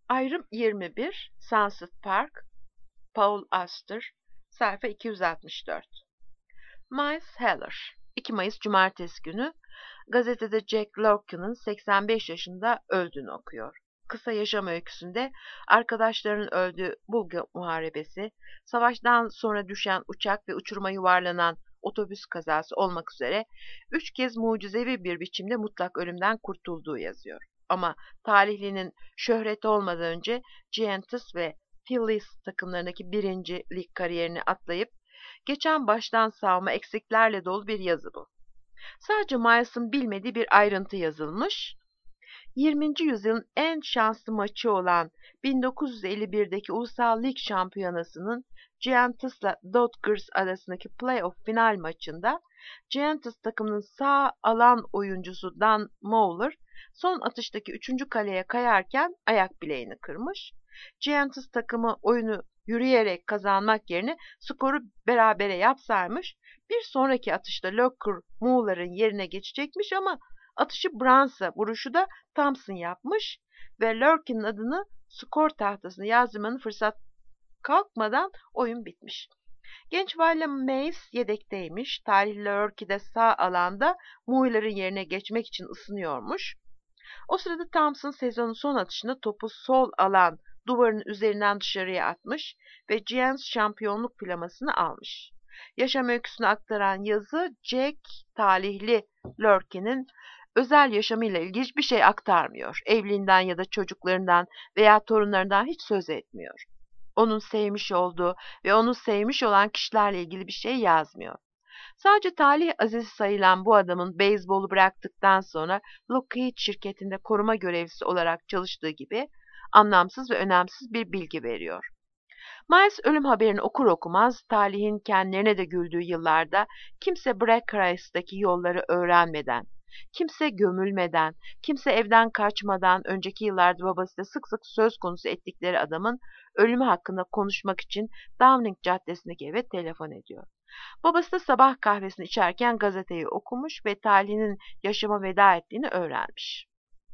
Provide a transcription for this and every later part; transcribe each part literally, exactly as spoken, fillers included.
Ayrım yirmi bir, Sunset Park, Paul Auster, sayfa iki yüz altmış dört. Miles Heller, iki Mayıs Cumartesi günü gazetede Jack Lorcan'ın seksen beş yaşında öldüğünü okuyor. Kısa yaşam öyküsünde arkadaşlarının öldüğü Bulga Muharebesi, savaştan sonra düşen uçak ve uçuruma yuvarlanan otobüs kazası olmak üzere üç kez mucizevi bir biçimde mutlak ölümden kurtulduğu yazıyor. Ama talihlinin şöhreti olmadan önce Giants ve Phillies takımlarındaki birinci lig kariyerini atlayıp geçen baştan savma eksiklerle dolu bir yazı bu. Sadece Miles'ın bilmediği bir ayrıntı yazılmış. yirminci yüzyılın en şanslı maçı olan bin dokuz yüz elli birdeki Ulusal Lig Şampiyonası'nın Giants'la Dodgers arasındaki playoff final maçında Giants takımının sağ alan oyuncusu Dan Mauler son atıştaki üçüncü kaleye kayarken ayak bileğini kırmış. Giants takımı oyunu yürüyerek kazanmak yerine skoru berabere yapsaymış, bir sonraki atışta Locker Mauler'ın yerine geçecekmiş ama atışı Brunson, vuruşu da Thompson yapmış ve Lurkin'in adını skor tahtasına yazdırmanın fırsat kalkmadan oyun bitmiş. Genç William Mays yedekteymiş. Talihli Lurkin de sağ alanda Mueller'ın yerine geçmek için ısınıyormuş. O sırada Thompson sezonun son atışında topu sol alan duvarın üzerinden dışarıya atmış ve Giants şampiyonluk plamasını almış. Yaşam öyküsünü aktaran yazı Jack talihli Lurkin'in özel yaşamıyla ilgili hiçbir şey aktarmıyor. Evliliğinden ya da çocuklarından veya torunlarından hiç söz etmiyor. Onun sevmiş olduğu ve onu sevmiş olan kişilerle ilgili bir şey yazmıyor. Sadece talih azizi sayılan bu adamın beyzbolu bıraktıktan sonra Lockheed şirketinde koruma görevlisi olarak çalıştığı gibi anlamsız ve önemsiz bir bilgi veriyor. Miles ölüm haberini okur okumaz talihin kendilerine de güldüğü yıllarda kimse Brackeris'taki yolları öğrenmeden, kimse gömülmeden, kimse evden kaçmadan önceki yıllarda babasıyla sık sık söz konusu ettikleri adamın ölümü hakkında konuşmak için Downing Caddesi'ndeki eve telefon ediyor. Babası da sabah kahvesini içerken gazeteyi okumuş ve talihinin yaşama veda ettiğini öğrenmiş.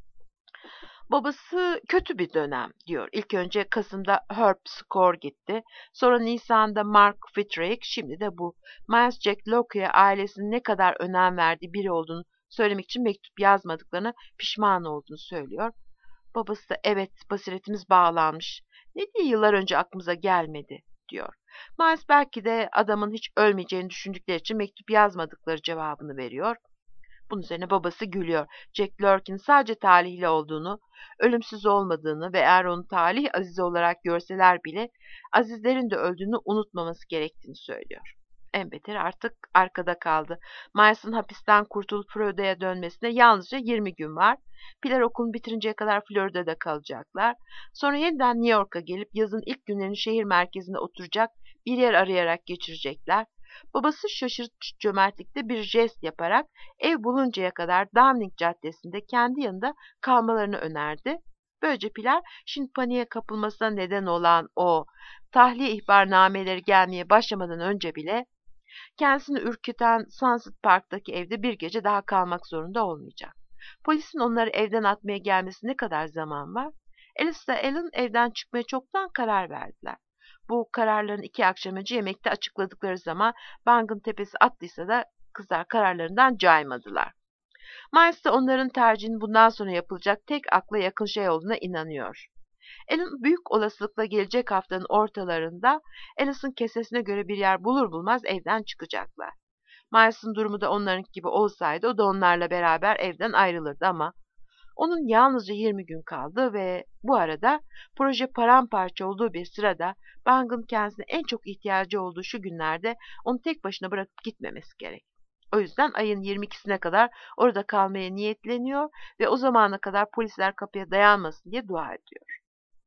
Babası kötü bir dönem diyor. İlk önce Kasım'da Herb Score gitti. Sonra Nisan'da Mark Fitzgerald, şimdi de bu. Miles Jack Locke'ya ailesinin ne kadar önem verdiği biri olduğunu söylemek için mektup yazmadıklarına pişman olduğunu söylüyor. Babası da evet basiretimiz bağlanmış. Ne diye yıllar önce aklımıza gelmedi diyor. Miles belki de adamın hiç ölmeyeceğini düşündükleri için mektup yazmadıkları cevabını veriyor. Bunun üzerine babası gülüyor. Jack Lurkin sadece talihli olduğunu, ölümsüz olmadığını ve eğer onu talih azizi olarak görseler bile azizlerin de öldüğünü unutmaması gerektiğini söylüyor. En beteri artık arkada kaldı. Miles'ın hapisten kurtulup Florida'ya dönmesine yalnızca yirmi gün var. Pilar okulunu bitirinceye kadar Florida'da kalacaklar. Sonra yeniden New York'a gelip yazın ilk günlerini şehir merkezinde oturacak bir yer arayarak geçirecekler. Babası şaşırtıcı cömertlikte bir jest yaparak ev buluncaya kadar Downing Caddesi'nde kendi yanında kalmalarını önerdi. Böylece Pilar şimdi paniğe kapılmasına neden olan o tahliye ihbarnameleri gelmeye başlamadan önce bile kendisini ürküten Sunset Park'taki evde bir gece daha kalmak zorunda olmayacak. Polisin onları evden atmaya gelmesi ne kadar zaman var? Alice ile Alan evden çıkmaya çoktan karar verdiler. Bu kararların iki akşam önce yemekte açıkladıkları zaman Bang'ın tepesi attıysa da kızlar kararlarından caymadılar. Miles de onların tercihinin bundan sonra yapılacak tek akla yakın şey olduğuna inanıyor. Alan büyük olasılıkla gelecek haftanın ortalarında Alice'ın kesesine göre bir yer bulur bulmaz evden çıkacaklar. Miles'ın durumu da onların gibi olsaydı o da onlarla beraber evden ayrılırdı ama onun yalnızca yirmi gün kaldı ve bu arada proje paramparça olduğu bir sırada Bang'ın kendisine en çok ihtiyacı olduğu şu günlerde onu tek başına bırakıp gitmemesi gerek. O yüzden ayın yirmi ikisine kadar orada kalmaya niyetleniyor ve o zamana kadar polisler kapıya dayanmasın diye dua ediyor.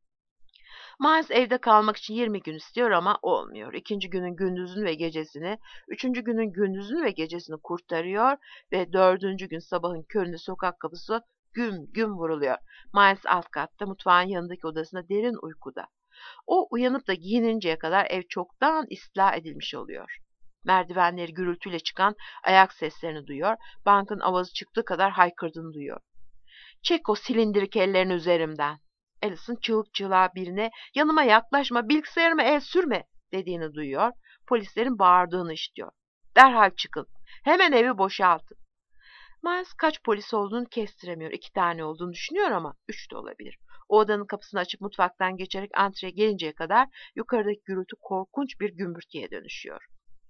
Miles evde kalmak için yirmi gün istiyor ama olmuyor. İkinci günün gündüzünü ve gecesini, üçüncü günün gündüzünü ve gecesini kurtarıyor ve dördüncü gün sabahın köründe sokak kapısı güm güm vuruluyor. Miles alt katta mutfağın yanındaki odasında derin uykuda. O uyanıp da giyininceye kadar ev çoktan istila edilmiş oluyor. Merdivenleri gürültüyle çıkan ayak seslerini duyuyor, bankın avazı çıktığı kadar haykırdığını duyuyor. Çek o silindirik ellerini üzerimden. Alison çığlık çığlığa birine yanıma yaklaşma, bilgisayarıma el sürme dediğini duyuyor. Polislerin bağırdığını işitiyor. Derhal çıkın. Hemen evi boşaltın. Miles kaç polis olduğunu kestiremiyor. İki tane olduğunu düşünüyor ama üç de olabilir. O odanın kapısını açıp mutfaktan geçerek antreye gelinceye kadar yukarıdaki gürültü korkunç bir gümbürtüye dönüşüyor.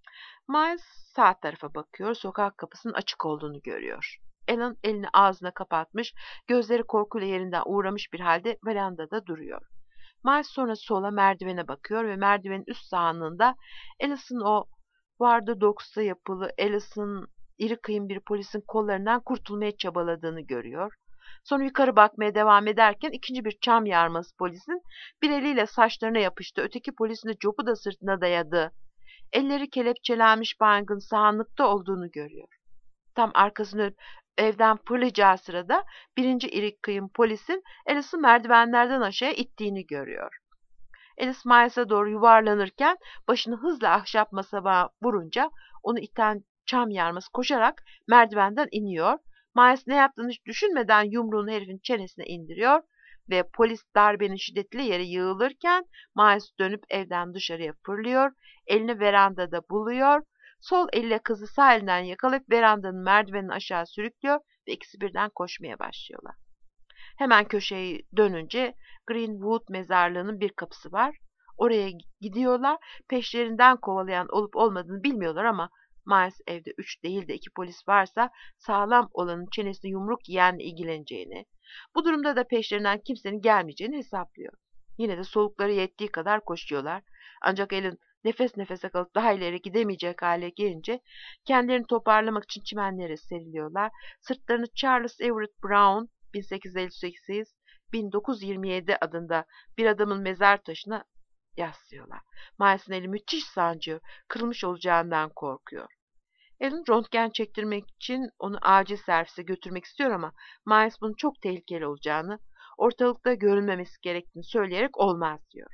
Miles sağ tarafa bakıyor. Sokak kapısının açık olduğunu görüyor. Alan elini ağzına kapatmış, gözleri korkuyla yerinden uğramış bir halde verandada duruyor. Miles sonra sola merdivene bakıyor ve merdivenin üst sağında Alice'ın o Vardı Docks'ta yapılı Alice'ın iri kıyım bir polisin kollarından kurtulmaya çabaladığını görüyor. Sonra yukarı bakmaya devam ederken ikinci bir çam yarması polisin bir eliyle saçlarına yapıştı, öteki polisin de copu da sırtına dayadı. Elleri kelepçelenmiş baygın sağanlıkta olduğunu görüyor. Tam arkasını dönüp evden fırlayacağı sırada birinci iri kıyım polisin Alice'ı merdivenlerden aşağıya ittiğini görüyor. Alice Miles'a doğru yuvarlanırken başını hızla ahşap masaya vurunca onu iten çam yarması koşarak merdivenden iniyor. Miles ne yaptığını hiç düşünmeden yumruğunu herifin çenesine indiriyor ve polis darbenin şiddetiyle yere yığılırken Miles dönüp evden dışarıya fırlıyor, elini verandada buluyor, sol elle kızı sağ elinden yakalayıp verandanın merdivenini aşağı sürüklüyor ve ikisi birden koşmaya başlıyorlar. Hemen köşeyi dönünce Greenwood mezarlığının bir kapısı var. Oraya gidiyorlar. Peşlerinden kovalayan olup olmadığını bilmiyorlar ama Miles evde üç değil de iki polis varsa sağlam olanın çenesini yumruk yiyenle ilgileneceğini, bu durumda da peşlerinden kimsenin gelmeyeceğini hesaplıyor. Yine de solukları yettiği kadar koşuyorlar. Ancak Alan nefes nefese kalıp daha ileri gidemeyecek hale gelince kendilerini toparlamak için çimenlere seriliyorlar. Sırtlarını Charles Everett Brown bin sekiz yüz elli sekiz - bin dokuz yüz yirmi yedi adında bir adamın mezar taşına yaslıyorlar. Miles'ın eli müthiş sancıyor, kırılmış olacağından korkuyor. Alan röntgen çektirmek için onu acil servise götürmek istiyor ama Miles bunun çok tehlikeli olacağını, ortalıkta görülmemesi gerektiğini söyleyerek olmaz diyor.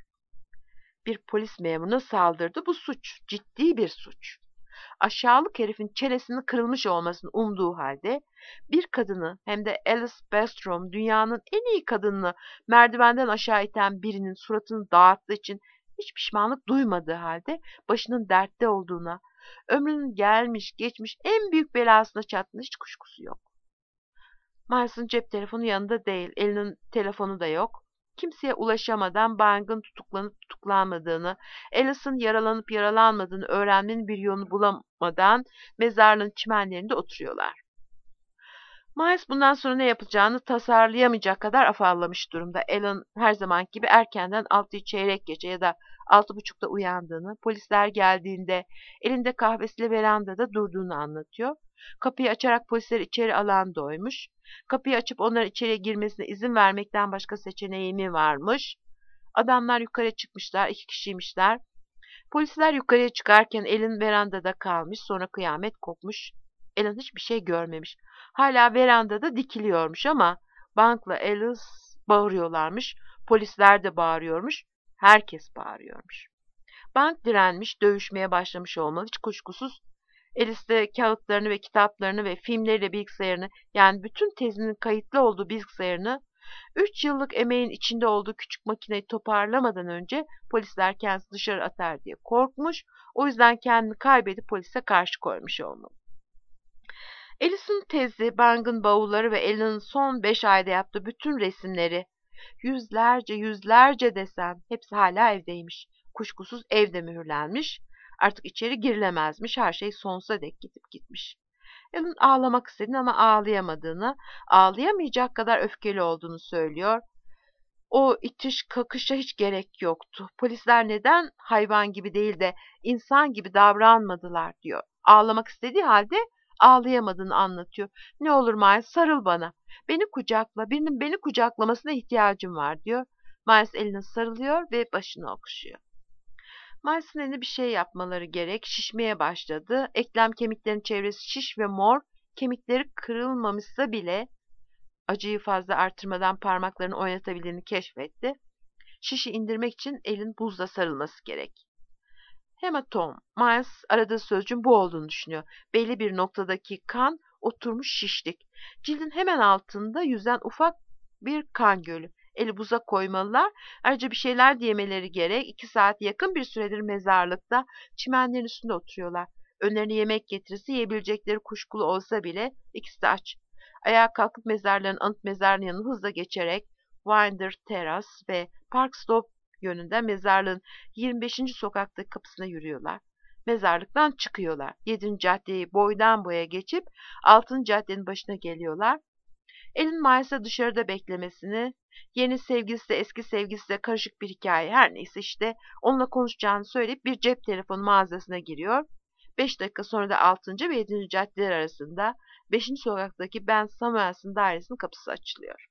Bir polis memuruna saldırdı, bu suç, ciddi bir suç. Aşağılık herifin çenesinin kırılmış olmasını umduğu halde bir kadını, hem de Alice Bastrom, dünyanın en iyi kadınını merdivenden aşağı iten birinin suratını dağıttığı için hiç pişmanlık duymadığı halde başının dertte olduğuna, ömrünün gelmiş geçmiş en büyük belasına çattığına hiç kuşkusu yok. Miles'ın cep telefonu yanında değil, elinin telefonu da yok. Kimseye ulaşamadan Bang'ın tutuklanıp tutuklanmadığını, Alice'ın yaralanıp yaralanmadığını öğrenmenin bir yolunu bulamadan mezarlığın çimenlerinde oturuyorlar. Miles bundan sonra ne yapacağını tasarlayamayacak kadar afallamış durumda. Alan her zamanki gibi erkenden altıyı çeyrek geçe ya da altı buçukta uyandığını, polisler geldiğinde elinde kahvesiyle verandada durduğunu anlatıyor. Kapıyı açarak polisleri içeri alan doymuş. Kapıyı açıp onların içeriye girmesine izin vermekten başka seçeneği mi varmış? Adamlar yukarı çıkmışlar, iki kişiymişler. Polisler yukarıya çıkarken Alan verandada kalmış, sonra kıyamet kopmuş. Alan hiçbir şey görmemiş. Hala verandada dikiliyormuş ama Bank'la Alice bağırıyorlarmış. Polisler de bağırıyormuş. Herkes bağırıyormuş. Bank direnmiş, dövüşmeye başlamış olmalı. Hiç kuşkusuz Alice de kağıtlarını ve kitaplarını ve filmleriyle bilgisayarını, yani bütün tezinin kayıtlı olduğu bilgisayarını, üç yıllık emeğin içinde olduğu küçük makineyi toparlamadan önce polisler kendisi dışarı atar diye korkmuş. O yüzden kendini kaybedip polise karşı koymuş olmalı. Alice'ın tezi, Bang'ın bavulları ve Alan'ın son beş ayda yaptığı bütün resimleri, yüzlerce yüzlerce desen, hepsi hala evdeymiş. Kuşkusuz evde mühürlenmiş. Artık içeri girilemezmiş. Her şey sonsuza dek gidip gitmiş. Alan ağlamak istediğini ama ağlayamadığını, ağlayamayacak kadar öfkeli olduğunu söylüyor. O itiş kakışa hiç gerek yoktu. Polisler neden hayvan gibi değil de insan gibi davranmadılar diyor. Ağlamak istediği halde ağlayamadığını anlatıyor. Ne olur Miles, sarıl bana. Beni kucakla. Birinin beni kucaklamasına ihtiyacım var diyor. Miles eline sarılıyor ve başını okşuyor. Miles'ın eline bir şey yapmaları gerek. Şişmeye başladı. Eklem kemiklerinin çevresi şiş ve mor. Kemikleri kırılmamışsa bile acıyı fazla artırmadan parmaklarını oynatabildiğini keşfetti. Şişi indirmek için elin buzla sarılması gerek. Hematom. Miles aradığı sözcüğün bu olduğunu düşünüyor. Belli bir noktadaki kan oturmuş şişlik. Cildin hemen altında yüzen ufak bir kan gölü. Eli buza koymalılar. Ayrıca bir şeyler de yemeleri gerek. İki saat yakın bir süredir mezarlıkta çimenlerin üstünde oturuyorlar. Önlerine yemek getirirse yiyebilecekleri kuşkulu olsa bile ikisi de aç. Ayağa kalkıp mezarların anıt mezarının yanına hızla geçerek Winder Terrace ve Park Slope yönünde mezarlığın yirmi beşinci sokaktaki kapısına yürüyorlar. Mezarlıktan çıkıyorlar. yedinci caddeyi boydan boya geçip altıncı caddenin başına geliyorlar. Elin Miles'a dışarıda beklemesini, yeni sevgilisi de eski sevgilisi de karışık bir hikaye her neyse işte onunla konuşacağını söyleyip bir cep telefonu mağazasına giriyor. Beş dakika sonra da altıncı ve yedinci caddeler arasında beşinci sokaktaki Ben Samuels'ın dairesinin kapısı açılıyor.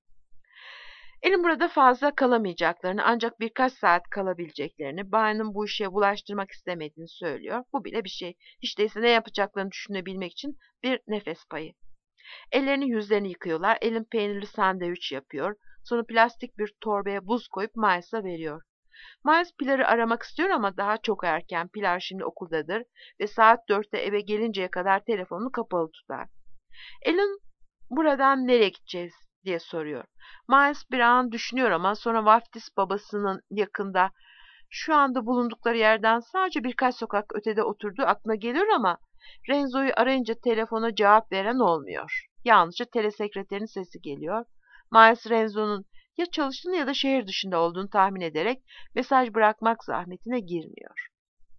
Elin burada fazla kalamayacaklarını ancak birkaç saat kalabileceklerini, Bay'ın bu işe bulaştırmak istemediğini söylüyor. Bu bile bir şey. Hiç değilse ne yapacaklarını düşünebilmek için bir nefes payı. Ellerini yüzlerini yıkıyorlar. Elin peynirli sandviç yapıyor. Sonra plastik bir torbaya buz koyup Miles'a veriyor. Miles Pilar'ı aramak istiyor ama daha çok erken. Pilar şimdi okuldadır ve saat dörtte eve gelinceye kadar telefonunu kapalı tutar. Elin buradan nereye gideceğiz diye soruyor. Miles bir an düşünüyor ama sonra vaftiz babasının yakında şu anda bulundukları yerden sadece birkaç sokak ötede oturduğu aklına geliyor ama Renzo'yu arayınca telefona cevap veren olmuyor. Yalnızca telesekreterin sesi geliyor. Miles Renzo'nun ya çalıştığını ya da şehir dışında olduğunu tahmin ederek mesaj bırakmak zahmetine girmiyor.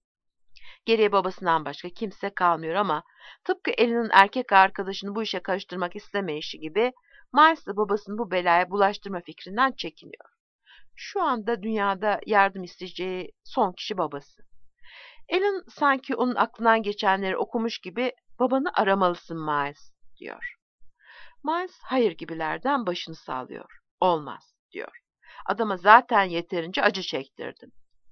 Geriye babasından başka kimse kalmıyor ama tıpkı Ellen'in erkek arkadaşını bu işe karıştırmak istemeyişi gibi Miles de babasını bu belaya bulaştırma fikrinden çekiniyor. Şu anda dünyada yardım isteyeceği son kişi babası. Ellen sanki onun aklından geçenleri okumuş gibi babanı aramalısın Miles diyor. Miles hayır gibilerden başını sallıyor. Olmaz diyor. Adama zaten yeterince acı çektirdim.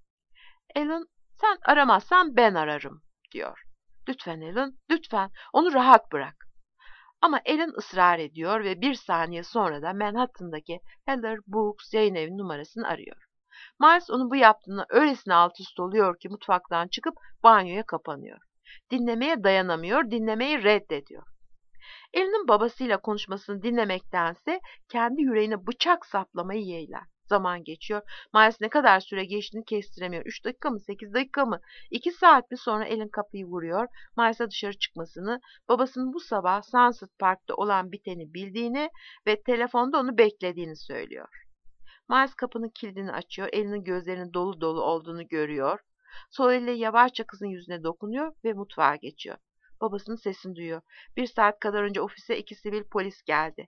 Ellen sen aramazsan ben ararım diyor. Lütfen Ellen, lütfen onu rahat bırak. Ama Ellen ısrar ediyor ve bir saniye sonra da Manhattan'daki Heller Books yayın evi numarasını arıyor. Miles onun bu yaptığına öylesine alt üst oluyor ki mutfaktan çıkıp banyoya kapanıyor. Dinlemeye dayanamıyor, dinlemeyi reddediyor. Ellen'in babasıyla konuşmasını dinlemektense kendi yüreğine bıçak saplamayı yeğler. Zaman geçiyor. Miles ne kadar süre geçtiğini kestiremiyor. Üç dakika mı, sekiz dakika mı, iki saat mi sonra Ellen kapıyı vuruyor. Miles'a dışarı çıkmasını, babasının bu sabah Sunset Park'ta olan biteni bildiğini ve telefonda onu beklediğini söylüyor. Miles kapının kilidini açıyor. Elinin gözlerinin dolu dolu olduğunu görüyor. Sol eliyle yavaşça kızın yüzüne dokunuyor ve mutfağa geçiyor. Babasının sesini duyuyor. Bir saat kadar önce ofise iki sivil polis geldi.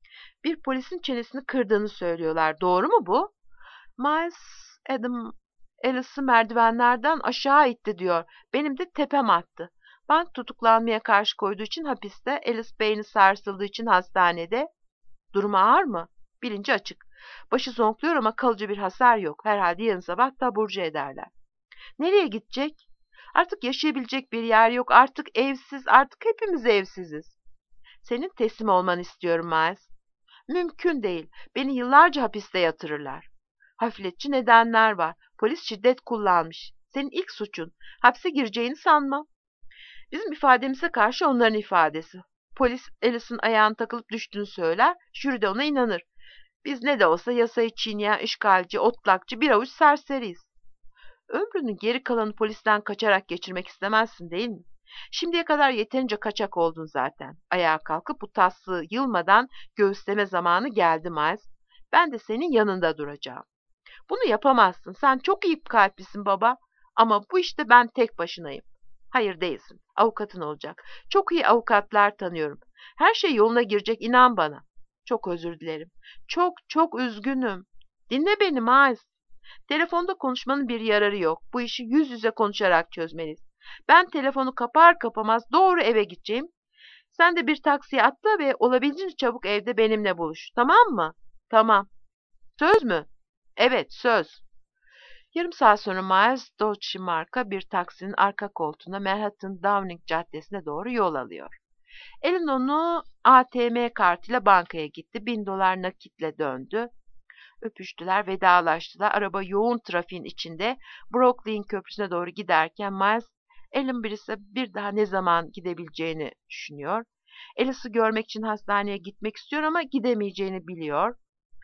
Bir polisin çenesini kırdığını söylüyorlar. Doğru mu bu? Miles, Adam Alice'ı merdivenlerden aşağı itti diyor. Benim de tepem attı. Bank tutuklanmaya karşı koyduğu için hapiste, Alice beyni sarsıldığı için hastanede. Durumu ağır mı? Bilinci açık. Başı zonkluyor ama kalıcı bir hasar yok. Herhalde yarın sabah taburcu ederler. Nereye gidecek? Artık yaşayabilecek bir yer yok. Artık evsiz, artık hepimiz evsiziz. Senin teslim olmanı istiyorum Miles. Mümkün değil. Beni yıllarca hapiste yatırırlar. Hafifletici nedenler var. Polis şiddet kullanmış. Senin ilk suçun. Hapse gireceğini sanma. Bizim ifademize karşı onların ifadesi. Polis Alice'ın ayağına takılıp düştüğünü söyler. Jüri de ona inanır. Biz ne de olsa yasayı çiğneyen işgalci, otlakçı bir avuç serseriyiz. Ömrünün geri kalanı polisten kaçarak geçirmek istemezsin değil mi? Şimdiye kadar yeterince kaçak oldun zaten. Ayağa kalkıp bu taslığı yılmadan göğüsleme zamanı geldi Miles. Ben de senin yanında duracağım. Bunu yapamazsın. Sen çok iyi kalplisin baba. Ama bu işte ben tek başınayım. Hayır değilsin. Avukatın olacak. Çok iyi avukatlar tanıyorum. Her şey yoluna girecek inan bana. Çok özür dilerim. Çok çok üzgünüm. Dinle beni Miles. Telefonda konuşmanın bir yararı yok. Bu işi yüz yüze konuşarak çözmeliyiz. Ben telefonu kapar kapamaz doğru eve gideceğim. Sen de bir taksiye atla ve olabildiğince çabuk evde benimle buluş. Tamam mı? Tamam. Söz mü? Evet, söz. Yarım saat sonra Miles Dodge marka bir taksinin arka koltuğuna Manhattan Downing Caddesi'ne doğru yol alıyor. Ellen onu A T M kartıyla bankaya gitti. Bin dolar nakitle döndü. Öpüştüler, vedalaştılar. Araba yoğun trafiğin içinde Brooklyn Köprüsü'ne doğru giderken Miles, Ellen Briss'e bir daha ne zaman gidebileceğini düşünüyor. Alice'ı görmek için hastaneye gitmek istiyor ama gidemeyeceğini biliyor.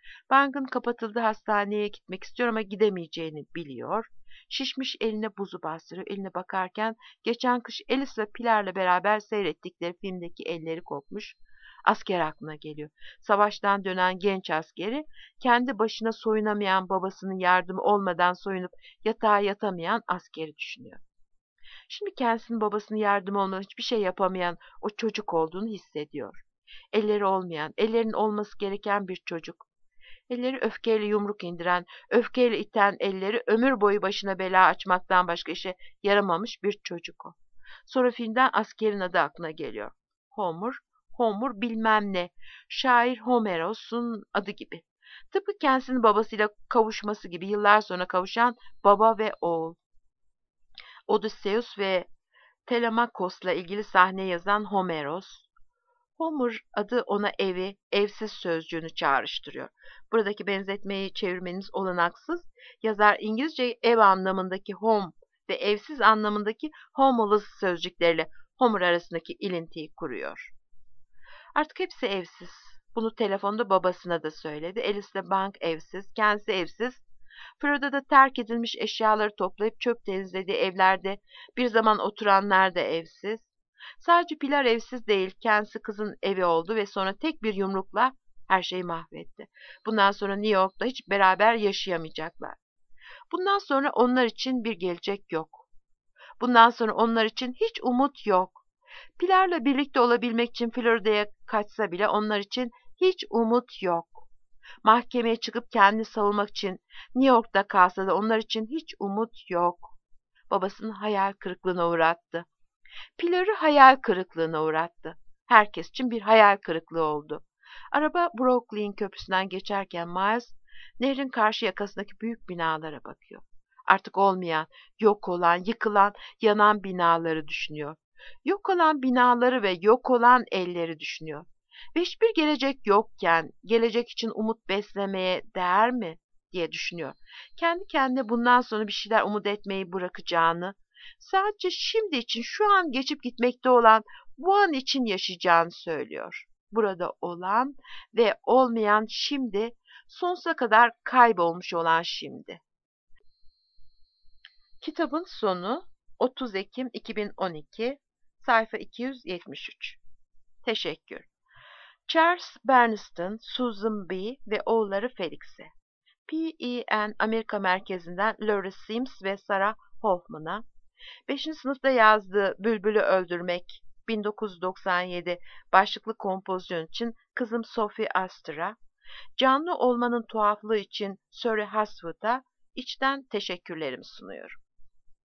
Bank'ın kapatıldığı hastaneye gitmek istiyor ama gidemeyeceğini biliyor. Şişmiş eline buzu bastırıyor. Eline bakarken geçen kış Alice ve Pilar'la beraber seyrettikleri filmdeki elleri kokmuş. Asker aklına geliyor. Savaştan dönen genç askeri, kendi başına soyunamayan, babasının yardımı olmadan soyunup yatağa yatamayan askeri düşünüyor. Şimdi kendisinin babasının yardımı olmadan hiçbir şey yapamayan o çocuk olduğunu hissediyor. Elleri olmayan, ellerinin olması gereken bir çocuk. Elleri öfkeyle yumruk indiren, öfkeyle iten elleri ömür boyu başına bela açmaktan başka işe yaramamış bir çocuk o. Sonra filmden askerin adı aklına geliyor. Homer, Homer bilmem ne, şair Homeros'un adı gibi. Tıpkı kendisinin babasıyla kavuşması gibi yıllar sonra kavuşan baba ve oğul. Odysseus ve Telemakos'la ilgili sahne yazan Homeros. Homer adı ona evi, evsiz sözcüğünü çağrıştırıyor. Buradaki benzetmeyi çevirmeniz olanaksız. Yazar İngilizce ev anlamındaki home ve evsiz anlamındaki homeless sözcükleriyle Homer arasındaki ilintiyi kuruyor. Artık hepsi evsiz. Bunu telefonda babasına da söyledi. Alice ile Bank evsiz, kendisi evsiz. Florida'da terk edilmiş eşyaları toplayıp çöp temizlediği evlerde bir zaman oturanlar da evsiz. Sadece Pilar evsiz değil, kendisi kızın evi oldu ve sonra tek bir yumrukla her şeyi mahvetti. Bundan sonra New York'ta hiç beraber yaşayamayacaklar. Bundan sonra onlar için bir gelecek yok. Bundan sonra onlar için hiç umut yok. Pilar'la birlikte olabilmek için Florida'ya kaçsa bile onlar için hiç umut yok. Mahkemeye çıkıp kendini savunmak için New York'ta kalsa da onlar için hiç umut yok. Babasını hayal kırıklığına uğrattı. Pilar'ı hayal kırıklığına uğrattı. Herkes için bir hayal kırıklığı oldu. Araba Brooklyn Köprüsü'nden geçerken Miles, nehrin karşı yakasındaki büyük binalara bakıyor. Artık olmayan, yok olan, yıkılan, yanan binaları düşünüyor. Yok olan binaları ve yok olan elleri düşünüyor. Ve hiçbir gelecek yokken gelecek için umut beslemeye değer mi diye düşünüyor. Kendi kendine bundan sonra bir şeyler umut etmeyi bırakacağını, sadece şimdi için şu an geçip gitmekte olan bu an için yaşayacağını söylüyor. Burada olan ve olmayan şimdi, sonsuza kadar kaybolmuş olan şimdi. Kitabın sonu otuz Ekim iki bin on iki, sayfa iki yüz yetmiş üç. Teşekkür. Charles Bernston, Susan B. ve oğulları Felix'e. P E N Amerika merkezinden Laurie Sims ve Sarah Hoffman'a. beşinci sınıfta yazdığı Bülbül'ü Öldürmek bin dokuz yüz doksan yedi başlıklı kompozisyon için kızım Sophie Astor'a, canlı olmanın tuhaflığı için Surrey Haswood'a içten teşekkürlerimi sunuyorum.